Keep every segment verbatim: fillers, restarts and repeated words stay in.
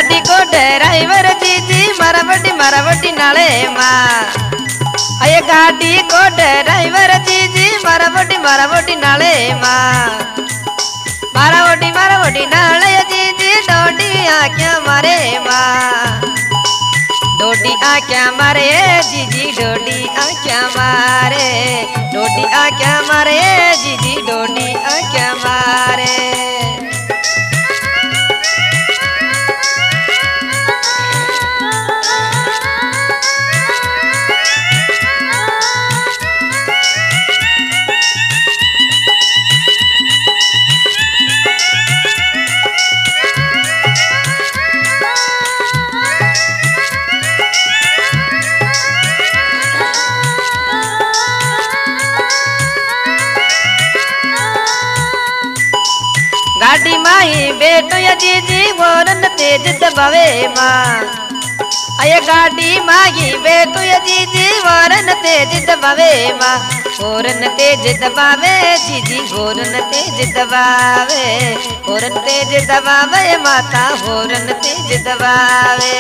गाड़ी को ड्राइवर जीजी मरावटी मरावटी नाले माँ अये गाड़ी को ड्राइवर जीजी मरावटी मरावटी नाले माँ मरावटी मरावटी नाले जीजी डोडी आँखें मारे माँ डोडी आँखें मारे जीजी डोडी आँखें मारे डोडी आँखें मारे जीजी डोडी आँखें मारे गाड़ी माही बेटो या जीजी वोरन तेज दबावे माँ अये गाड़ी माही बेटो या जीजी वोरन तेज दबावे माँ वोरन तेज दबावे जीजी वोरन तेज दबावे वोरन तेज दबावे माता वोरन तेज दबावे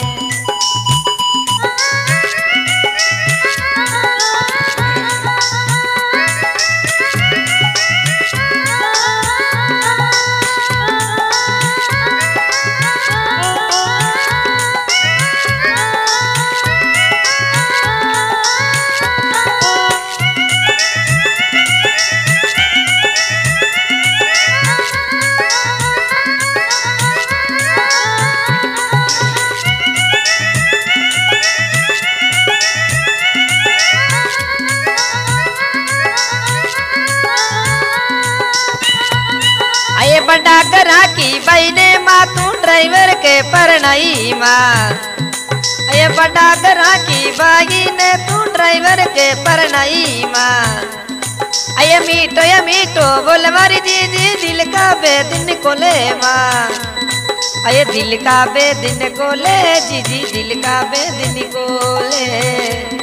अये बड़ा करा की बहने माँ तू ड्राइवर के परनाई माँ अये बड़ा करा की बहने तू ड्राइवर के परनाई माँ अये मीठो या मीठो बोल मारी जीजी दिल का बेदिन कोले माँ अये दिल का बेदिन कोले जीजी दिल का बेदिन कोले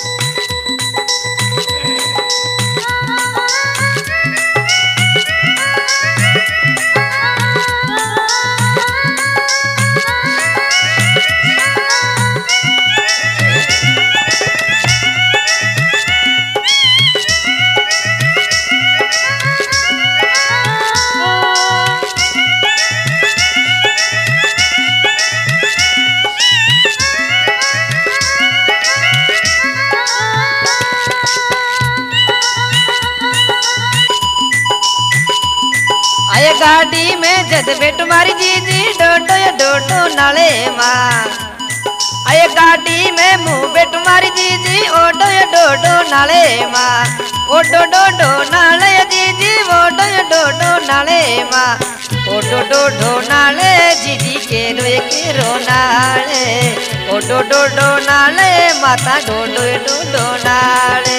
अये गाड़ी में जद बेटो मारी जीजी डोडो या डोडो नाले माँ अये गाड़ी में मुँह बेटो मारी जीजी ओडो या डोडो नाले माँ ओडो डोडो नाले जीजी ओडो या डोडो नाले माँ ओडो डोडो नाले जीजी केरो ये केरो नाले ओडो डोडो नाले माता डोडो या डोडो नाले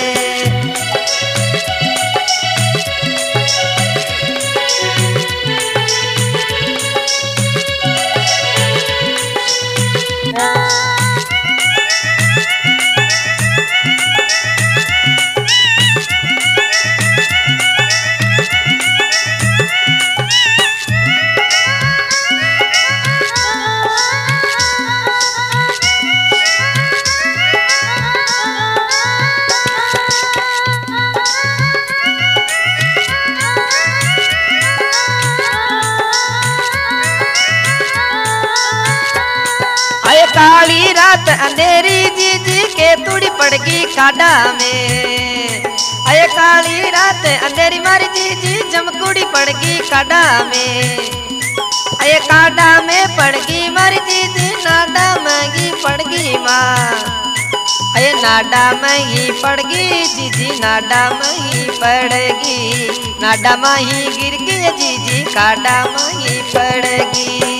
काली रात अंधेरी जीजी के तुड़ी पड़गी काडा में अये काली रात अंधेरी मारी जीजी जमकुड़ी पड़गी काडा में अये काडा में पड़गी मारी जीजी नाडा महंगी पड़गी माँ अये नाडा महंगी पड़गी जीजी नाडा महंगी पड़गी नाडा महंगी गिर गई जीजी काडा महंगी पड़गी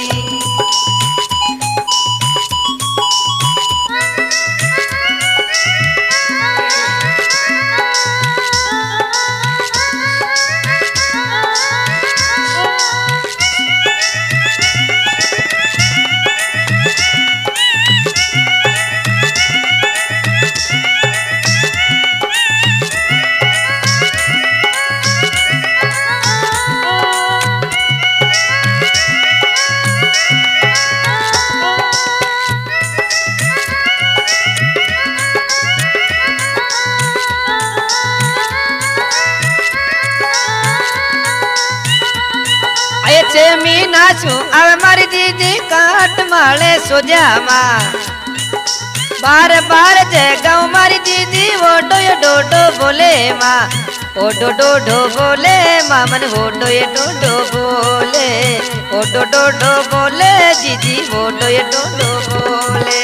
आसू अब मारी जीजी काट माले सोजा माँ बार बार जय गाँव मारी जीजी वो डो डोडो बोले माँ ओ डो डो डो बोले माँ मन वो डो डो डो बोले ओ डो डो डो बोले जीजी वो डो डो डो बोले।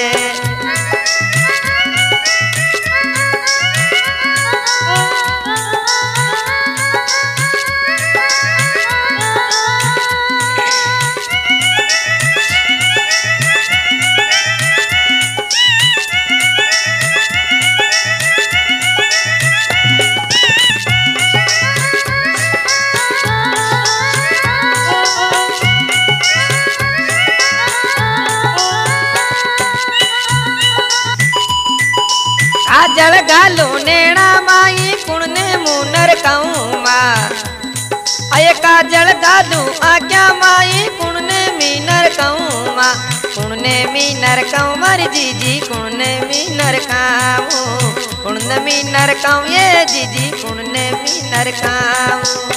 काजल गालो नेणा माई कुणने मुनर कहूँ माँ अये काजल गालू आज्ञा माई कुणने मीनर कहूँ माँ कुणने मीनर कहूँ मारी जीजी कुणने मीनर कहूँ कुणने मीनर कहूँ ये जीजी कुणने मीनर कहूँ।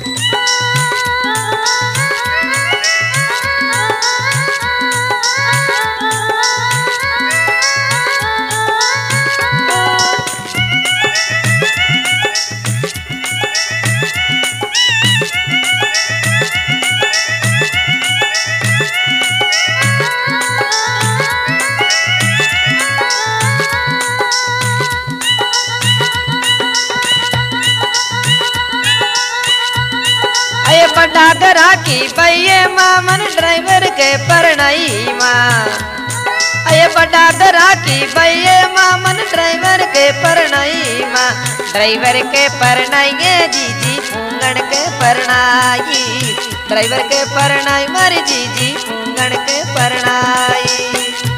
बड़ा गरा की भैये माँ मन ड्राइवर के परनाई माँ अये बड़ा गरा की भैये माँ मन ड्राइवर के परनाई माँ ड्राइवर के परनाइए जीजी फूंगण के परनाई ड्राइवर के परनाई मारी जीजी फूंगण के परनाई।